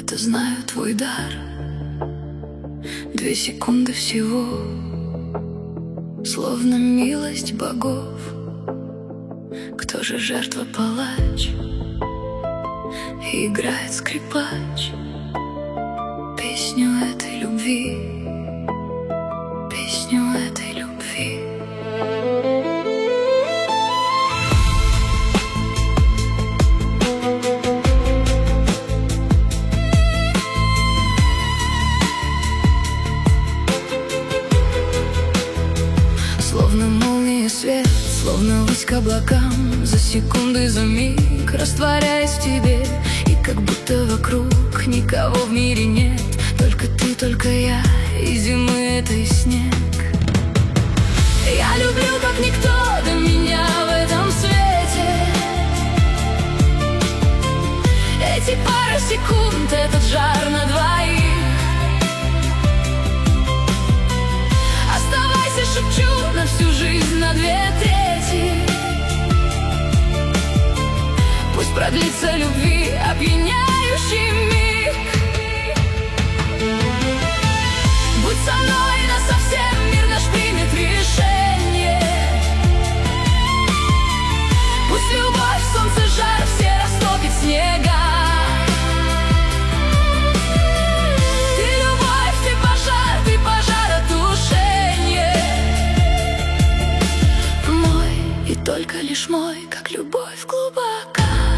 Это знаю твой дар. 2 секунды всего, словно милость богов. Кто же жертва, палач? И играет скрипач песню этой любви, песню этой любви. Словно молния свет, словно ввысь к облакам, за секунды, за миг растворяясь в тебе. И как будто вокруг никого в мире нет, только ты, только я, и зимы это и снег. Я люблю, как никто до меня в этом свете. Эти пара секунд, этот жар на двоих. Оставайся, шепчу, на всю жизнь, на 2/3. Пусть продлится любви опьяняющий миг. Будь со мной насовсем, мир наш примет решение. Пусть любовь, солнце, жар все растопит снега. Ты любовь, ты пожар от тушения. Мой и только лишь мой, как любовь глубока.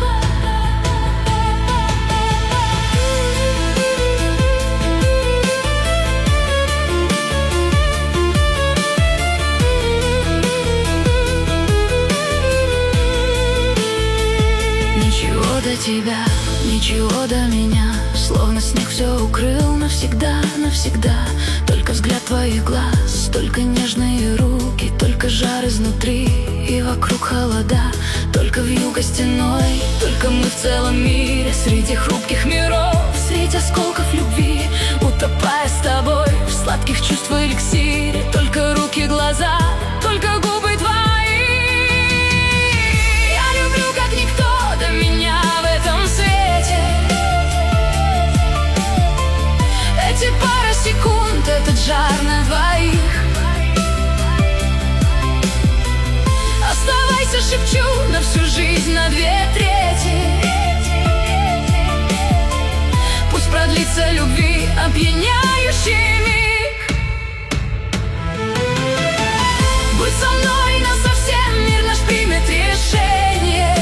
До тебя, ничего до меня, словно снег все укрыл навсегда, навсегда. Только взгляд твоих глаз, только нежные руки, только жар изнутри и вокруг холода. Только вьюга стеной, только мы в целом мире, среди хрупких миров, среди осколков любви, утопая с тобой в сладких чувств эликсире. Только руки, глаза, только губы твои. Я люблю, как никто до меня в этом свете. Эти пара секунд, этот жар на двоих. Оставайся, шепчу, на всю жизнь, на 2/3. Пусть продлится любви опьяняющий миг. Будь со мной насовсем, мир наш примет решение.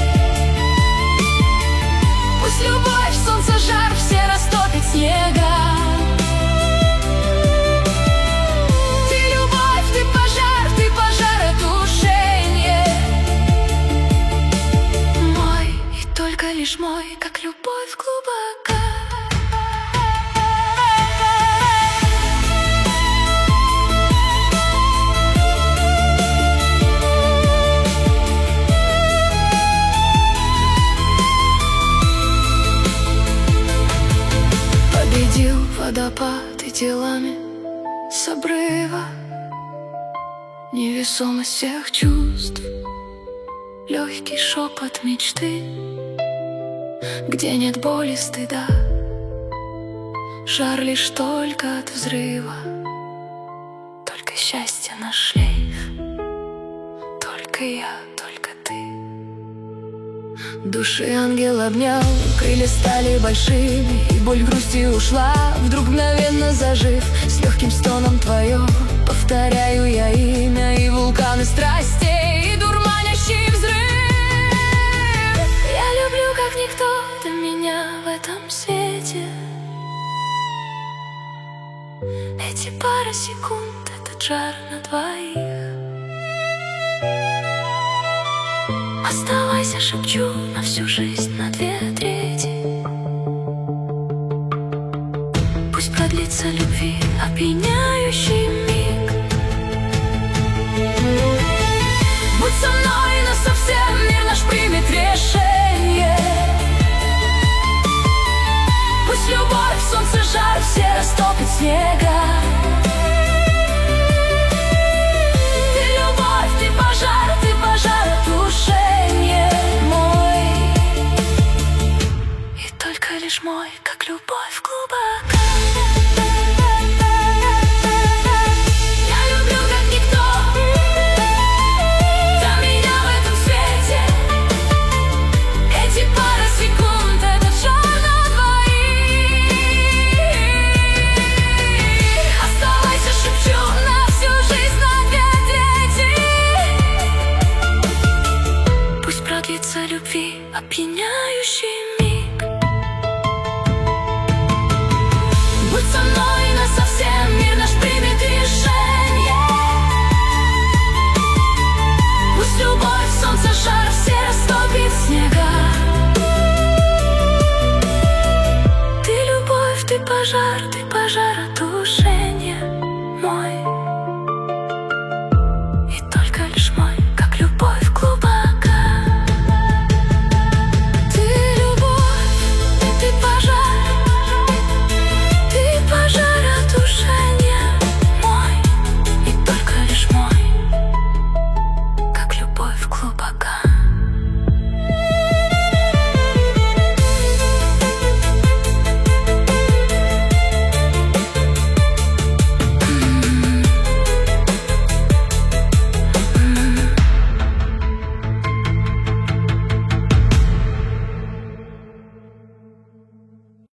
Пусть любовь, солнце, жар все растопит снега. Ты любовь, ты пожар от тушения. Мой и только лишь мой, как любовь глубока. Победил водопад и телами с обрыва, невесомость всех чувств, легкий шепот мечты, где нет боли, стыда, жар лишь только от взрыва. Только счастье наш шлейф, только я, только ты. Души ангел обнял, крылья стали большими, и боль грусти ушла, вдруг мгновенно зажив. С легким стоном твое повторяю я имя, и вулканы страстей, и дурманящий взрыв. Я люблю, как никто до меня в этом свете. Эти пара секунд, этот жар на двоих. Оставайся, шепчу, на всю жизнь, на 2/3. Пусть продлится любви опьяняющий миг. Будь со мной насовсем, мир наш примет решение. Пусть любовь, солнце, жар все растопит снега. Ты любовь, ты пожар от тушения. Мой и только лишь мой, как как любовь глубока. Я люблю как никто, для меня в этом свете. Эти пара секунд — это жар на двоих. Оставайся, шепчу, на всю жизнь, на две трети. Пусть продлится любви опьяняющий миг. Будь со мной насовсем, мир наш примет решение. Пусть любовь, солнце, жар все растопит снега. Ты любовь, ты пожар, ты пожар.